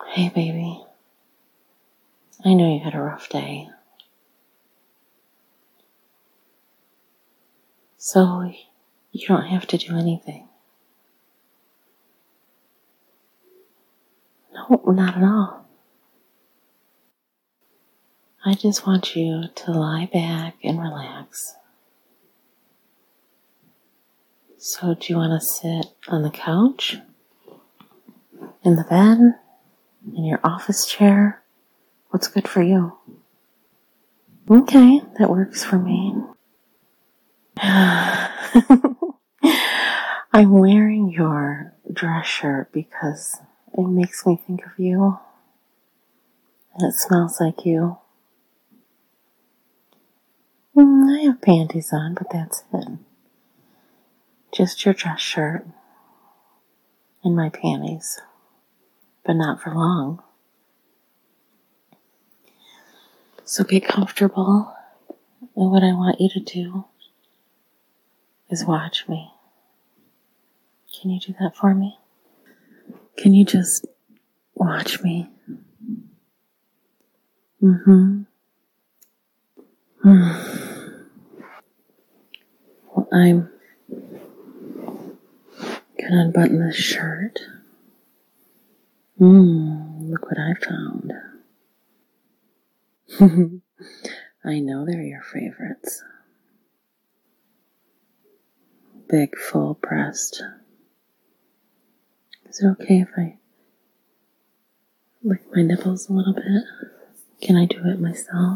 Hey, baby. I know you had a rough day. So you don't have to do anything. No, not at all. I just want you to lie back and relax. So do you want to sit on the couch, in the bed, in your office chair? What's good for you? Okay, that works for me. I'm wearing your dress shirt because it makes me think of you. And it smells like you. I have panties on, but that's it. Just your dress shirt and my panties. But not for long. So get comfortable. And what I want you to do is watch me. Can you do that for me? Can you just watch me? Well, I'm gonna unbutton this shirt. Look what I found. I know they're your favorites. Big, full breast. Is it okay if I lick my nipples a little bit? Can I do it myself?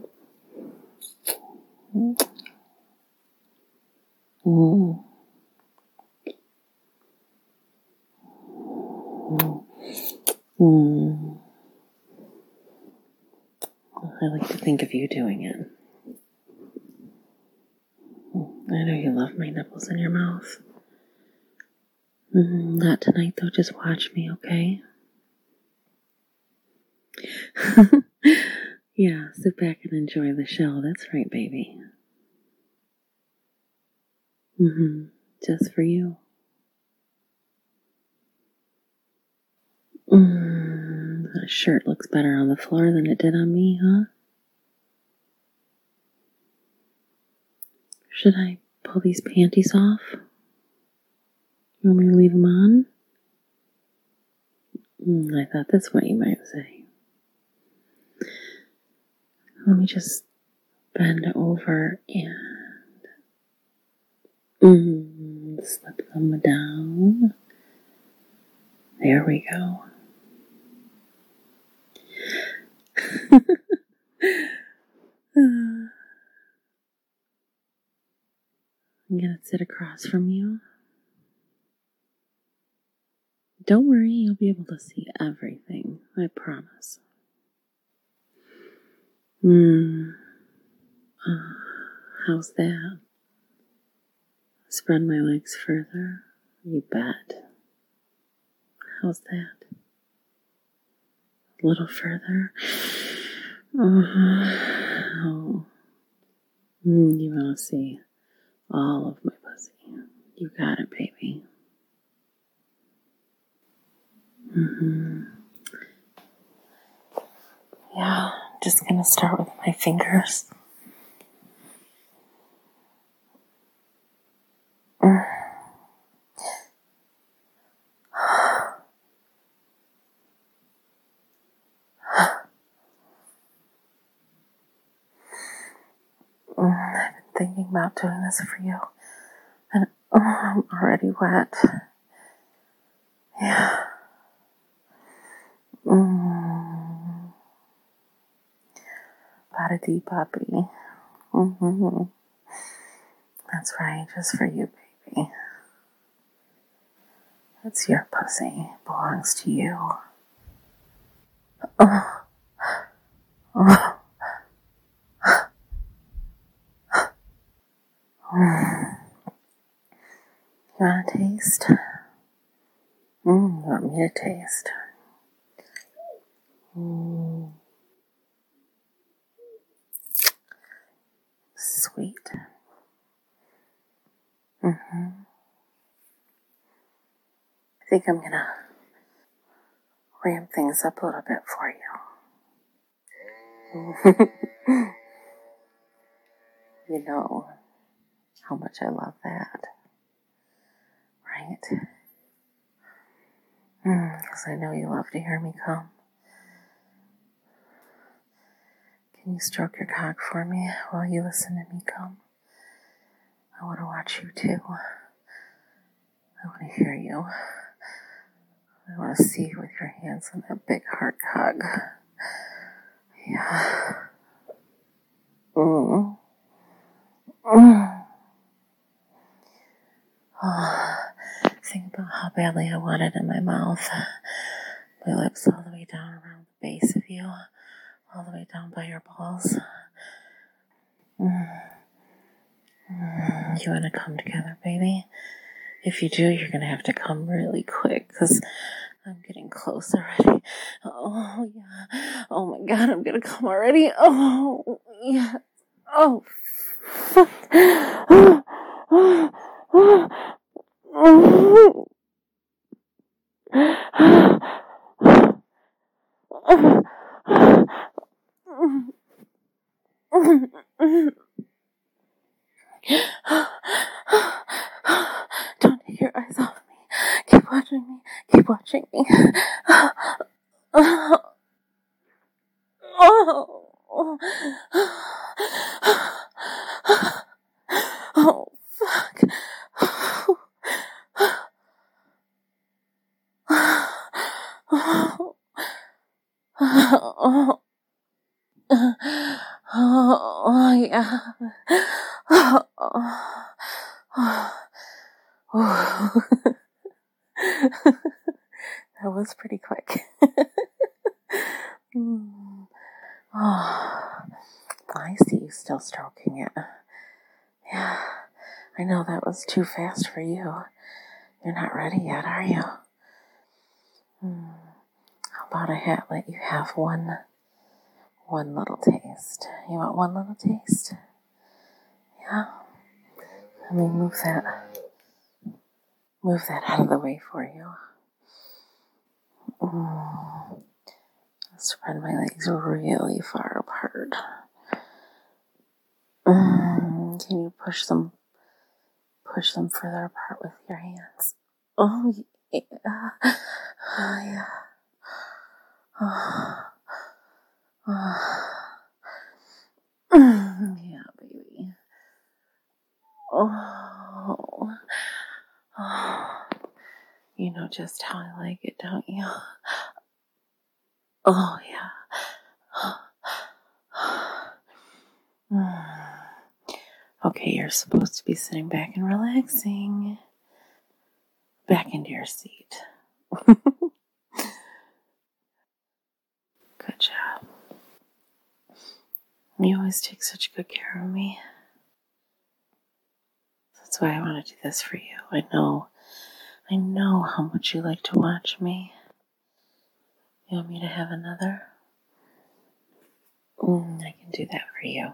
Ooh. I like to think of you doing it. I know you love my nipples in your mouth. Not tonight though, just watch me, okay? Yeah, sit back and enjoy the show. That's right, baby. Just for you. That shirt looks better on the floor than it did on me, huh? Should I pull these panties off? You want me to leave them on? I thought that's what you might say. Let me just bend over and slip them down. There we go. I'm gonna sit across from you. Don't worry, you'll be able to see everything. I promise. How's that? Spread my legs further. You bet. How's that? A little further. Oh. You want to see all of my pussy. You got it, baby. Yeah, just gonna start with my fingers. I've been thinking about doing this for you, and I'm already wet. Yeah. Body puppy. That's right, just for you, baby. That's your pussy. Belongs to you. You want a taste? You want me to taste? Sweet. I think I'm gonna ramp things up a little bit for you. You know how much I love that, right? Because I know you love to hear me come. Can you stroke your cock for me while you listen to me come? I want to watch you too. I want to hear you. I want to see you with your hands on that big hard cock. Yeah. Mm. Mm. Oh, think about how badly I want it in my mouth. My lips all the way down around the base of you, all the way down by your balls. You want to come together, baby? If you do, you're going to have to come really quick, because I'm getting close already. Oh, yeah. Oh, my God, I'm going to come already. Oh, yeah. Oh, fuck. Don't take your eyes off me. Keep watching me. Keep watching me. Oh, fuck. Oh, yeah. That was pretty quick. I see you still stroking it. Yeah, I know that was too fast for you. You're not ready yet, are you? How about I let you have one little taste? You want one little taste? Yeah? Let me move that out of the way for you. Spread my legs really far apart. Can you push them further apart with your hands? Oh, yeah. Oh, yeah. Yeah, baby. Oh. You know just how I like it, don't you? Oh, yeah. Okay, you're supposed to be sitting back and relaxing. Back into your seat. Good job. You always take such good care of me. That's why I want to do this for you. I know how much you like to watch me. You want me to have another? I can do that for you.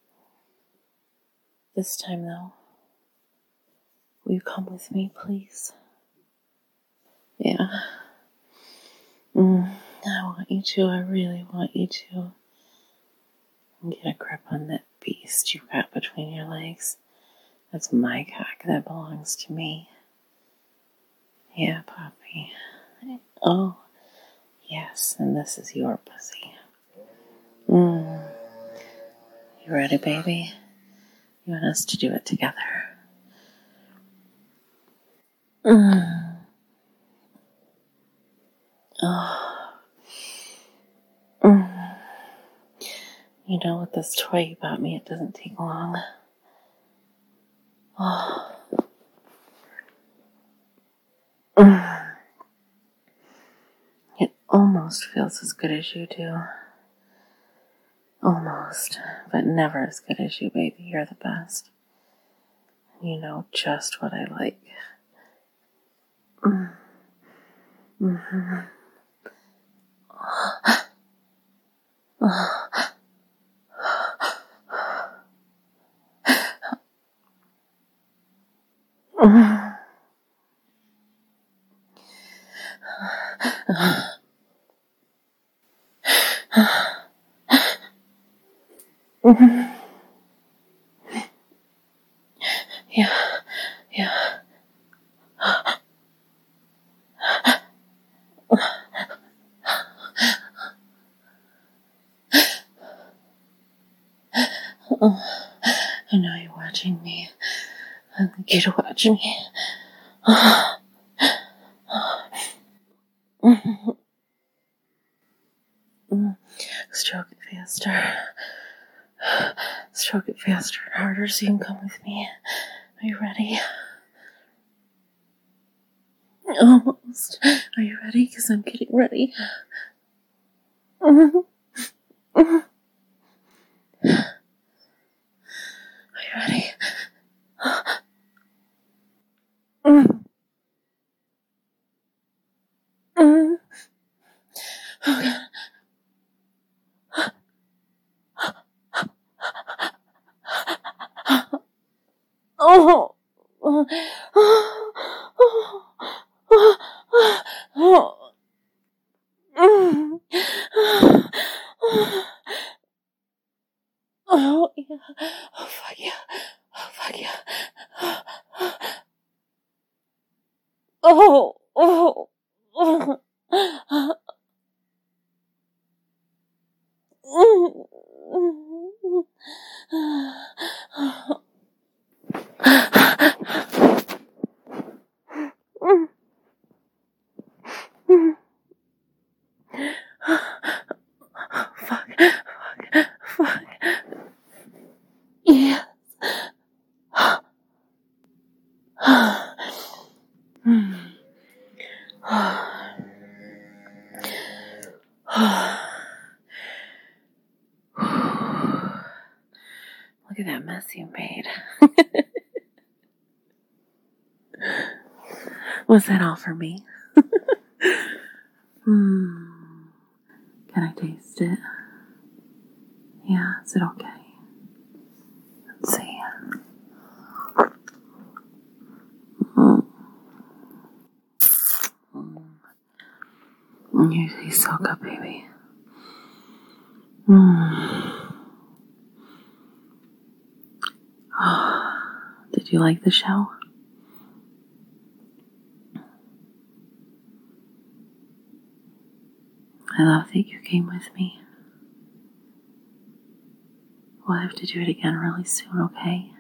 This time, though, will you come with me, please? Yeah. I want you to. I really want you to. Get a grip on that beast you've got between your legs. That's my cock. That belongs to me. Yeah, Poppy. Oh, yes, and this is your pussy. You ready, baby? You want us to do it together? You know, with this toy you bought me, it doesn't take long. It almost feels as good as you do. Almost, but never as good as you, baby. You're the best. You know just what I like. Yeah, yeah. I know you're watching me. I'd like you to watch me. Stroke it faster. Stroke it faster and harder so you can come with me. Are you ready? Almost. Are you ready? Because I'm getting ready. Are you ready? Okay. Oh. Oh. Oh, yeah. Oh, fuck yeah. Oh, fuck yeah. Oh, oh, oh. Fuck, fuck, fuck. Yes. Look at that mess you made. Was that all for me? Can I taste it? Yeah, is it okay? Let's see. You taste so good, baby. Did you like the show? I love that you came with me. We'll have to do it again really soon, okay?